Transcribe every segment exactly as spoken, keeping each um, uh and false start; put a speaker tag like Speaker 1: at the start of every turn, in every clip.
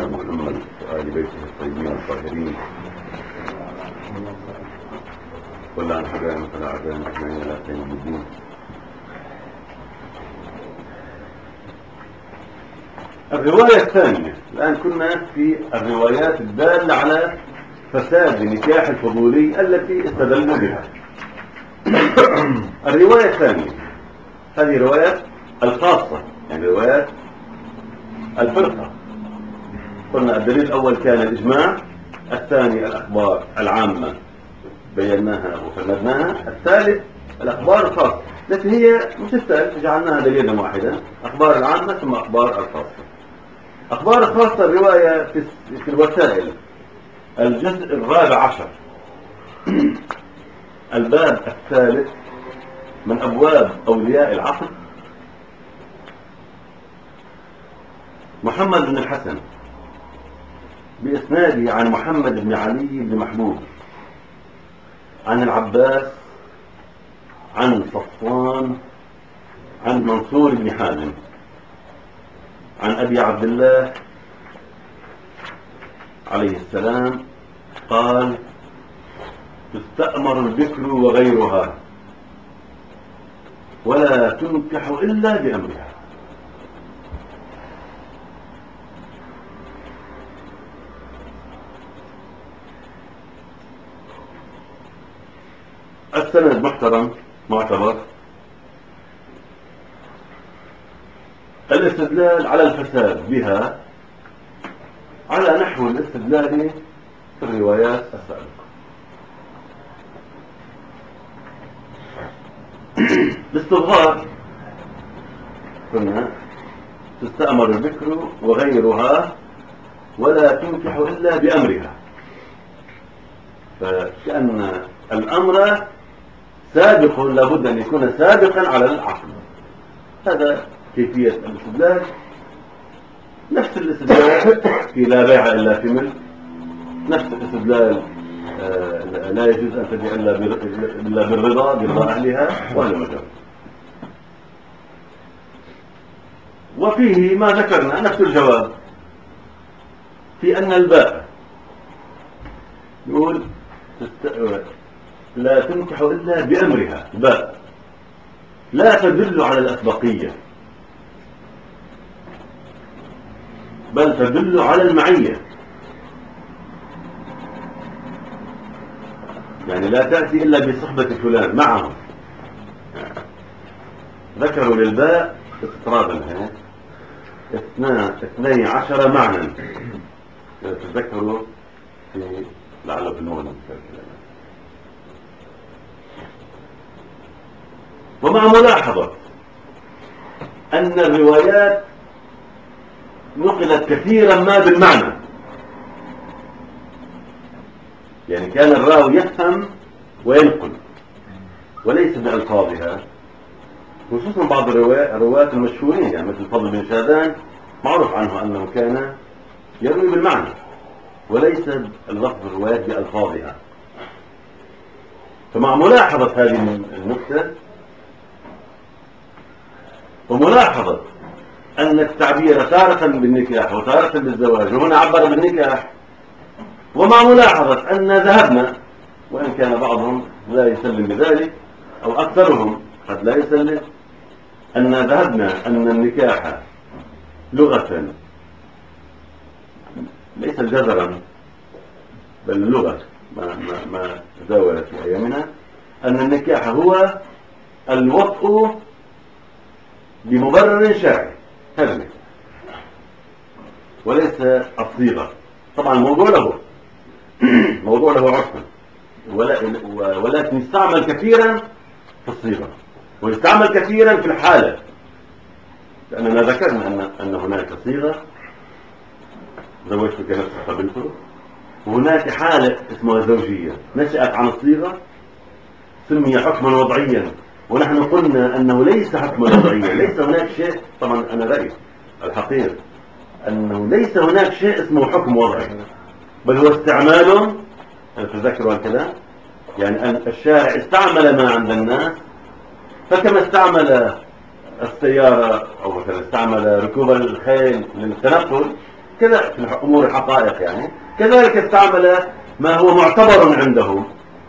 Speaker 1: نبينا محمد وآل بيته الطيبين الطاهرين ولا عن حبائنا فلا أعدائنا أجمعين لا تيم الدين. الرواية الثانية، الآن كنا في الروايات الدالة على فساد نكاح الفضولي التي استدلوا بها. الرواية الثانية هذه روايات الخاصة، يعني روايات الفرقة. قلنا الدليل الأول كان الإجماع، الثاني الأخبار العامة بيناها وفندناها، الثالث الأخبار الخاصة التي هي مش الثالث جعلناها دليلا واحدا، أخبار العامة ثم أخبار الخاصة. أخبار الخاصة الرواية في, في الوسائل، الجزء الرابع عشر، الباب الثالث من أبواب أولياء العقد، محمد بن الحسن بإسناده عن محمد بن علي بن محبوب عن العباس عن صفوان عن منصور بن حازم عن أبي عبد الله عليه السلام قال: تستأمر البكر وغيرها ولا تنكح إلا بأمرها. السند محترم معتبر. الاستدلال على الفساد بها على نحو الاستدلال في الروايات السابقة. الاستظهار قلنا تستأمر البكر وغيرها ولا تنكح إلا بأمرها، فكأن الأمر سابق، لابد أن يكون سابقا على العقل. هذا كيفية الاستدلال، نفس الاستدلال في لا بيع إلا في ملك، نفس الاستدلال آه لا يجوز أن تبيع إلا بالرضا برضا أهلها وأهل المجال. وفيه ما ذكرنا نفس الجواب في أن الباء يقول لا تنكح إلا بأمرها، باء لا تدل على الأسبقية بل تدل على المعية، يعني لا تأتي إلا بصحبة فلان معه. ذكروا للباء استطرادا اثني عشر معنى تذكروا في لعله في المغنى. ومع ملاحظة أن الروايات نقلت كثيرا ما بالمعنى، يعني كان الراوي يفهم وينقل وليس بألفاظها، خصوصا بعض الرواة المشهورين، يعني مثل فضل بن شادان معروف عنه أنه كان يروي بالمعنى وليس اللفظ الروايات بألفاظها. فمع ملاحظة هذه النكتة وملاحظة أن التعبير تارة بالنكاح وتارة بالزواج، وهنا عبر بالنكاح، ومع ملاحظة أن ذهبنا، وإن كان بعضهم لا يسلم بذلك أو أكثرهم قد لا يسلم، أن ذهبنا أن النكاح لغة ليس جذرا بل اللغة ما, ما, ما تداول في أيامنا، أن النكاح هو الوطء بمبرر شرعي، هذا وليس الصيغة. طبعا الموضوع له موضوع له عرفا، ولكن يستعمل كثيرا في الصيغة ويستعمل كثيرا في الحالة، لأننا ذكرنا أن, أن هناك صيغة زوجتك نفسك قبلته، وهناك حالة اسمها زوجية نشأت عن الصيغة سمي حكما وضعيا، ونحن قلنا أنه ليس حكما وضعيا، ليس هناك شيء. طبعا أنا رأيي الحقيقي أنه ليس هناك شيء اسمه حكم وضعي، بل هو استعمال. أنا تذكروا الكلام، يعني أن الشارع استعمل ما عند الناس، فكما استعمل السيارة أو مثلا استعمل ركوب الخيل للتنقل، كذا في الأمور الحقائق يعني. كذلك استعمل ما هو معتبر عندهم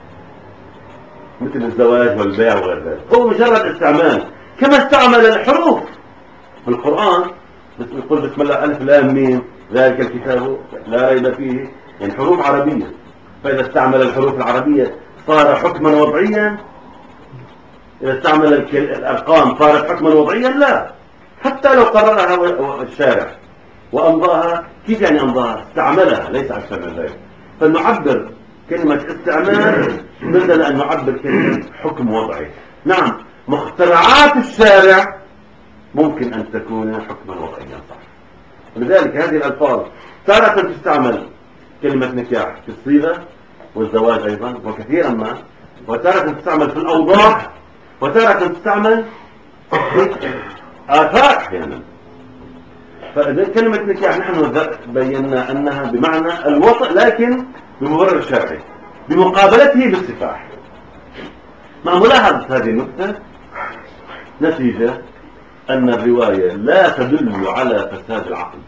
Speaker 1: مثل الزواج والبيع وغير ذلك، هو مجرد استعمال. كما استعمل الحروف في القرآن، بس يقول بسم الله ألف لام ميم ذلك الكتاب لا ريب فيه، يعني حروف عربية. فإذا استعمل الحروف العربية صار حكما وضعيا، إذا استعمل الأرقام صارت حكما وضعيا؟ لا، حتى لو قررها الشارع وأمضاها. كيف يعني أمضاها؟ استعملها، ليس أكثر من ذلك. فنعبر كلمة استعمال مثل أن نعبر كلمة حكم وضعي. نعم، مخترعات الشارع ممكن أن تكون حكما وضعيا، صح. لذلك هذه الألفاظ تارة تستعمل كلمة نكاح في الصيغة والزواج أيضا وكثيرا ما، وتارة تستعمل في الأوضاع، وتارة تستعمل في آثار أحيانا. فإذا كلمة نكاح نحن بينا أنها بمعنى الوطء لكن بمبرر شرعي بمقابلته بالسفاح. مع ملاحظة هذه النقطة نتيجة أن الرواية لا تدل على فساد العقد،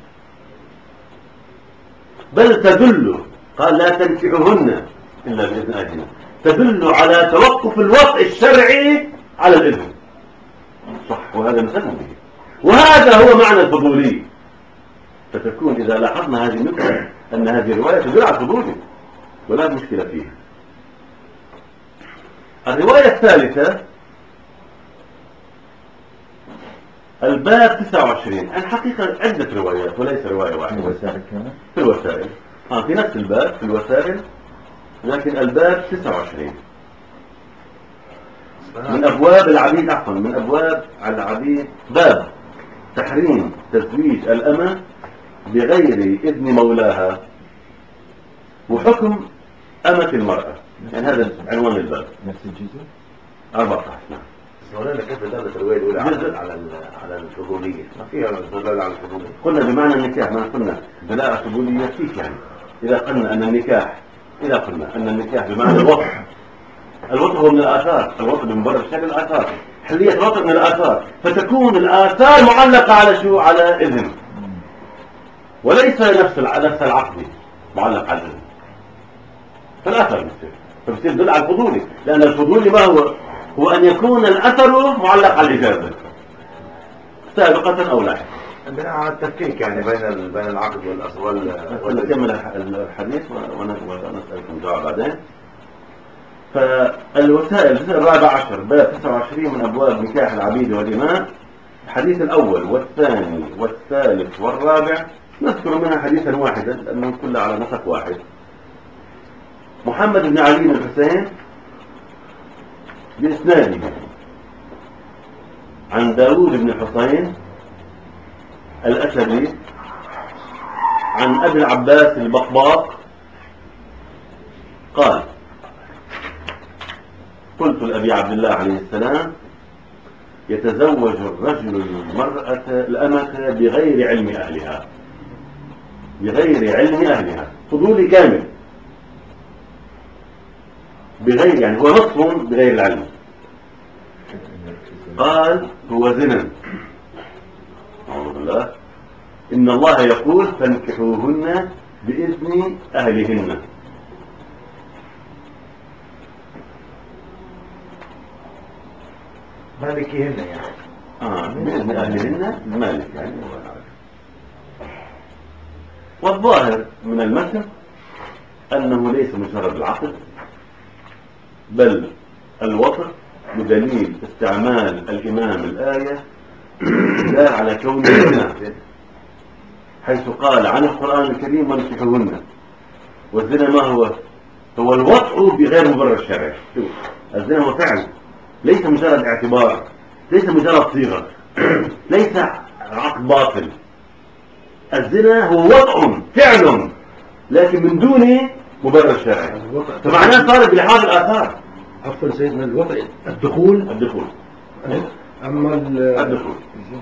Speaker 1: بل تدل، قال لا تنكحوهن إلا بإذن أهلهن، تدل على توقف الوطء الشرعي على الإذن، صح. وهذا مثل به، وهذا هو معنى الفضولي. فتكون إذا لاحظنا هذه النقطة أن هذه الرواية تدل على الفضولي ولا مشكلة فيها. الرواية الثالثة الباب تسعة وعشرين. الحقيقة عدة روايات وليس رواية واحدة.
Speaker 2: الوسائل كمان
Speaker 1: في الوسائل آه في نفس الباب في الوسائل، لكن الباب تسعة وعشرين من أبواب العبيد، عفوا من أبواب العبيد، باب تحريم تزويج الأمة بغير إذن مولاها وحكم أمة المرأة. يعني هذا عنوان الباب.
Speaker 2: نفس الجزء
Speaker 1: أربعة عشر. نعم.
Speaker 3: مولانا كيف دلت الرواية الأولى على على على الفضولية؟ ما فيها دلالة على الفضولية.
Speaker 1: قلنا بمعنى النكاح، ما قلنا دلالة فضولية. كيف يعني؟ إذا قلنا أن النكاح إذا قلنا أن النكاح بمعنى الوطء، الوطء هو من الآثار، الوطء بمبرر شكل الآثار، حلية الوطء من الآثار، فتكون الآثار معلقة على شو؟ على إذن، وليس نفس نفس العقد معلق على الإذن. فالآثار بتصير فبتصير دل على الفضولي، لأن الفضولي ما هو؟ هو أن يكون الأثر معلق على الإجازة سابقة أو لاحقا.
Speaker 3: بناء على التفكيك يعني بين بين العقد والأصل.
Speaker 1: ونكمل الحديث ونسألكم جواب بعدين. فالوسائل الرابع عشر باب تسعة وعشرين من أبواب نكاح العبيد والإماء. الحديث الأول والثاني والثالث والرابع نذكر منها حديثا واحدا لأنهم كلها على نسق واحد. محمد بن علي بن الحسين بإسناده عن داود بن الحسين الأسدي عن أبي العباس البقباق قال: قلت لأبي عبد الله عليه السلام: يتزوج الرجل المرأة الأمة بغير علم أهلها، بغير علم أهلها، فضولي كامل، بغير يعني هو نصف بغير العلم. قال: هو زنا. أعوذ بالله. إن الله يقول: فانكحوهن بإذن أهلهن.
Speaker 3: مالكيهن يعني
Speaker 1: آه بإذن أهلهن مالك يعني. والظاهر من المتن أنه ليس مجرد العقد، بل الوطء بدليل استعمال الإمام الآية دال على كونه زنا، حيث قال عن القرآن الكريم: وانكحوهن. والزنا ما هو؟ هو الوطء بغير مبرر شرعي. الزنا هو فعل، ليس مجرد اعتبار، ليس مجرد صيغة، ليس عقد باطل. الزنا هو وطء فعل لكن من دون مبرر شرعي، فمعناه صار بلحاظ الآثار.
Speaker 2: عفوا سيدنا، الوطء الدخول
Speaker 1: الدخول
Speaker 2: أما
Speaker 1: الدخول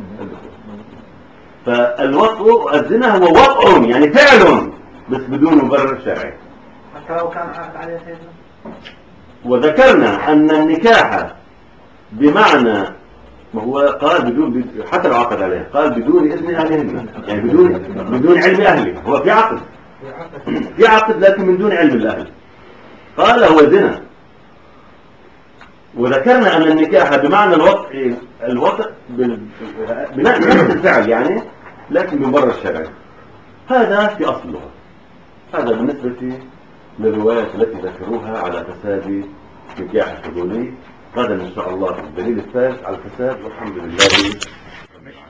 Speaker 1: فالوطء الزنا هو وطء يعني فعل بس بدون مبرر شرعي.
Speaker 4: حتى لو كان عقد عليه سيدنا.
Speaker 1: وذكرنا أن النكاح بمعنى ما هو قال بدون حتى لو عقد عليه قال بدون إذن أهلهن، يعني بدون بدون علم أهله. هو في عقد في عقد لكن من دون علم الأهل. قال هو زنا. وذكرنا أن النكاح بمعنى الوطء الوطء بنفس الفعل يعني، لكن من برا الشرع. هذا في أصل اللغة. هذا بالنسبة للروايات التي ذكروها على فساد نكاح الفضولي. غدا إن شاء الله الدليل الثالث على الفساد، والحمد لله